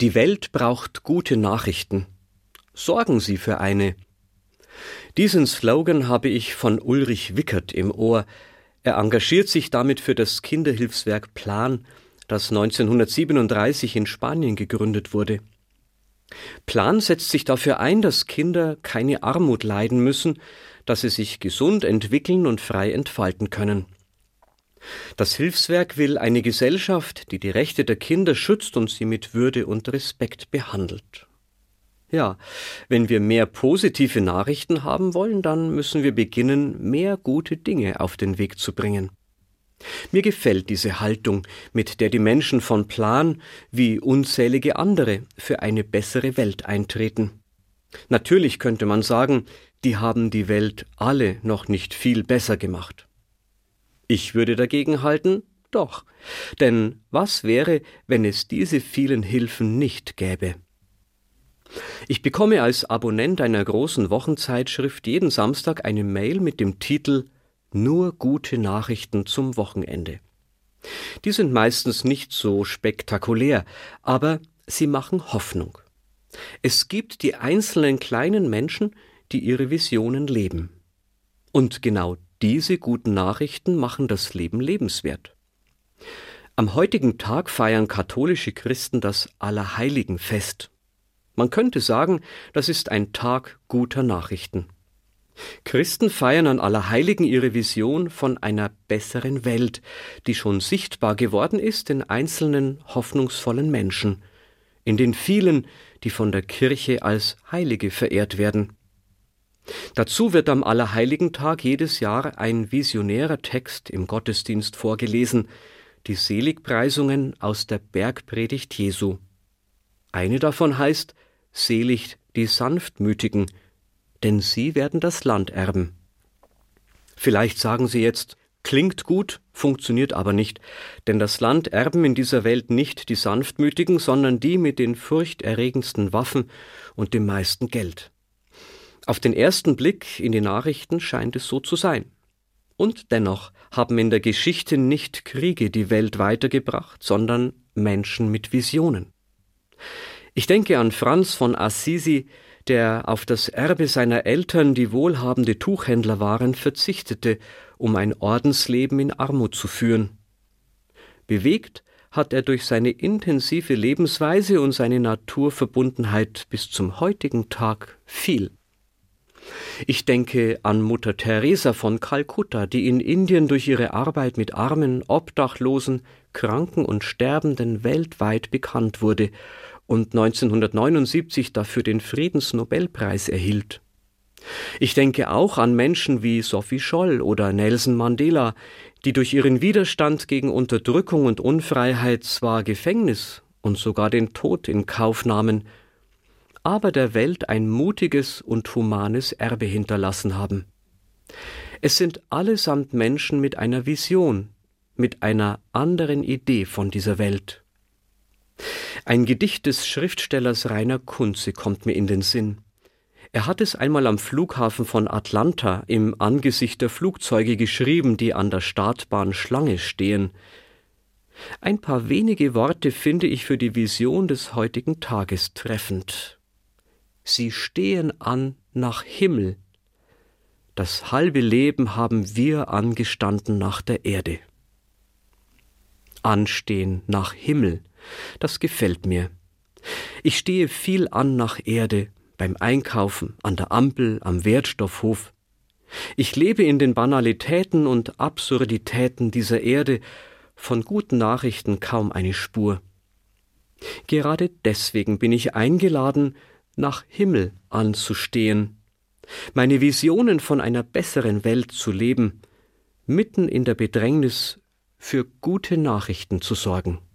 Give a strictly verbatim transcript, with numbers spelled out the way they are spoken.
Die Welt braucht gute Nachrichten. Sorgen Sie für eine. Diesen Slogan habe ich von Ulrich Wickert im Ohr. Er engagiert sich damit für das Kinderhilfswerk Plan, das neunzehnhundertsiebenunddreißig in Spanien gegründet wurde. Plan setzt sich dafür ein, dass Kinder keine Armut leiden müssen, dass sie sich gesund entwickeln und frei entfalten können. Das Hilfswerk will eine Gesellschaft, die die Rechte der Kinder schützt und sie mit Würde und Respekt behandelt. Ja, wenn wir mehr positive Nachrichten haben wollen, dann müssen wir beginnen, mehr gute Dinge auf den Weg zu bringen. Mir gefällt diese Haltung, mit der die Menschen von Plan, wie unzählige andere, für eine bessere Welt eintreten. Natürlich könnte man sagen, die haben die Welt alle noch nicht viel besser gemacht. Ich würde dagegen halten, doch, denn was wäre, wenn es diese vielen Hilfen nicht gäbe? Ich bekomme als Abonnent einer großen Wochenzeitschrift jeden Samstag eine Mail mit dem Titel »Nur gute Nachrichten zum Wochenende«. Die sind meistens nicht so spektakulär, aber sie machen Hoffnung. Es gibt die einzelnen kleinen Menschen, die ihre Visionen leben. Und genau diese guten Nachrichten machen das Leben lebenswert. Am heutigen Tag feiern katholische Christen das Allerheiligenfest. Man könnte sagen, das ist ein Tag guter Nachrichten. Christen feiern an Allerheiligen ihre Vision von einer besseren Welt, die schon sichtbar geworden ist in einzelnen hoffnungsvollen Menschen, in den vielen, die von der Kirche als Heilige verehrt werden. Dazu wird am Allerheiligentag jedes Jahr ein visionärer Text im Gottesdienst vorgelesen, die Seligpreisungen aus der Bergpredigt Jesu. Eine davon heißt: Selig die Sanftmütigen, denn sie werden das Land erben. Vielleicht sagen Sie jetzt, klingt gut, funktioniert aber nicht, denn das Land erben in dieser Welt nicht die Sanftmütigen, sondern die mit den furchterregendsten Waffen und dem meisten Geld. Auf den ersten Blick in die Nachrichten scheint es so zu sein. Und dennoch haben in der Geschichte nicht Kriege die Welt weitergebracht, sondern Menschen mit Visionen. Ich denke an Franz von Assisi, der auf das Erbe seiner Eltern, die wohlhabende Tuchhändler waren, verzichtete, um ein Ordensleben in Armut zu führen. Bewegt hat er durch seine intensive Lebensweise und seine Naturverbundenheit bis zum heutigen Tag viel. Ich denke an Mutter Teresa von Kalkutta, die in Indien durch ihre Arbeit mit Armen, Obdachlosen, Kranken und Sterbenden weltweit bekannt wurde und neunzehnhundertneunundsiebzig dafür den Friedensnobelpreis erhielt. Ich denke auch an Menschen wie Sophie Scholl oder Nelson Mandela, die durch ihren Widerstand gegen Unterdrückung und Unfreiheit zwar Gefängnis und sogar den Tod in Kauf nahmen, aber der Welt ein mutiges und humanes Erbe hinterlassen haben. Es sind allesamt Menschen mit einer Vision, mit einer anderen Idee von dieser Welt. Ein Gedicht des Schriftstellers Rainer Kunze kommt mir in den Sinn. Er hat es einmal am Flughafen von Atlanta im Angesicht der Flugzeuge geschrieben, die an der Startbahn Schlange stehen. Ein paar wenige Worte finde ich für die Vision des heutigen Tages treffend. Sie stehen an nach Himmel. Das halbe Leben haben wir angestanden nach der Erde. Anstehen nach Himmel, das gefällt mir. Ich stehe viel an nach Erde, beim Einkaufen, an der Ampel, am Wertstoffhof. Ich lebe in den Banalitäten und Absurditäten dieser Erde, von guten Nachrichten kaum eine Spur. Gerade deswegen bin ich eingeladen, nach Himmel anzustehen, meine Visionen von einer besseren Welt zu leben, mitten in der Bedrängnis für gute Nachrichten zu sorgen.